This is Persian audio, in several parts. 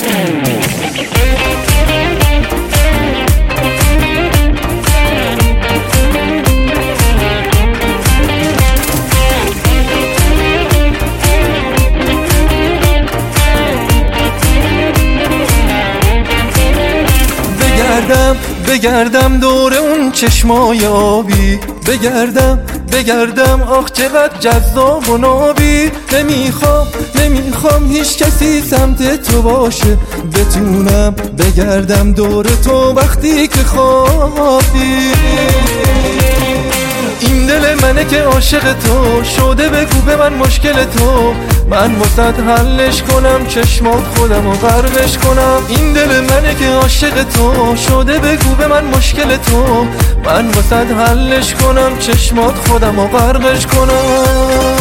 بگردم دور اون چشمای آبی، بگردم آخ چقدر جذاب و نابی. نمیخوام هیچ کسی سمت تو باشه، بتونم بگردم دور تو وقتی که خوابی. این دل منه که عاشق تو شده، بگو به من مشکل تو، من واسط حلش کنم، چشمات خودم و غرقش کنم. این دل منه که عاشق تو شده، بگو به من مشکل تو، من واسط حلش کنم، چشمات خودم و غرقش کنم.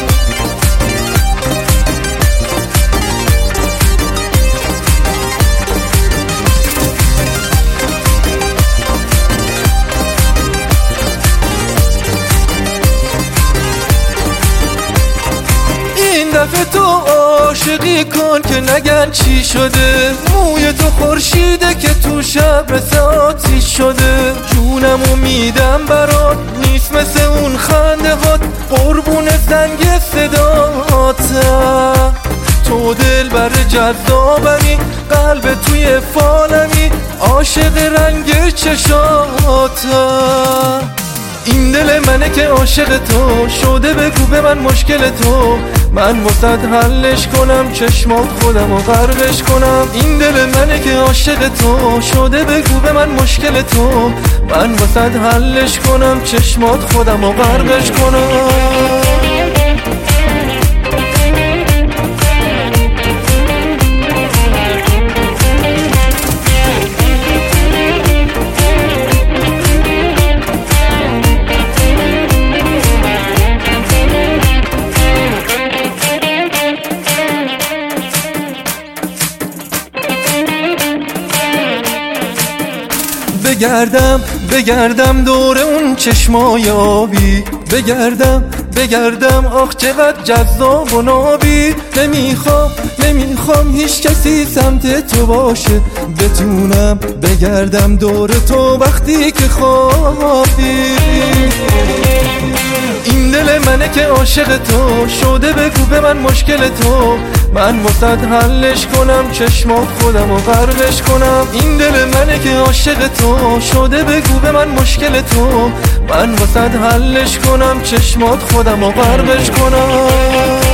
دفعه تو عاشقی کن که نگن چی شده، موی تو خورشیده که تو شب مثل آتیش شده. جونمو میدم برات، نیست مثل اون خنده هات، قربون زنگ صداتم. تو دل بر جذابمی، قلب توی فالمی، عاشق رنگ چشاتم. این دل منه که عاشق تو شده، بگو به من مشکل تو، من واسط حلش کنم، چشمات خودم و غرقش کنم. این دل منه که عاشق تو شده، بگو به من مشکل تو، من واسط حلش کنم، چشمات خودم و غرقش کنم. بگردم دور اون چشمای آبی، بگردم آخ چقدر جذاب و نابی. نمیخوام هیچ کسی سمت تو باشه، بتونم بگردم دور تو وقتی که خوابی. این دل منه که عاشق تو شده، بگو به من مشکل تو، من واسط حلش کنم، چشمات خودم و غرقش کنم. این دل منه که عاشق تو شده، بگو به من مشکل تو، من واسط حلش کنم، چشمات خودم و غرقش کنم.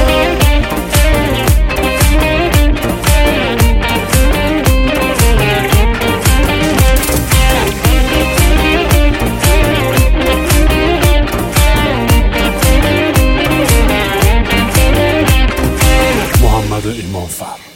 محمد ایمانفر.